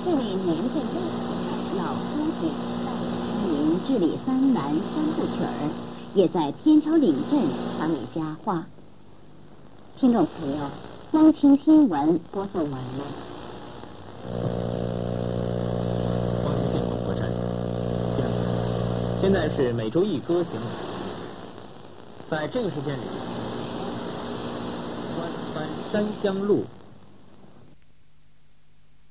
这位年近60的老书记带领治理3南3部曲儿，也在天朝岭镇传为佳话。听众朋友，光清新闻播送完了。 光清新闻播站，现在是每周一歌节目。在这个时间里，关山乡路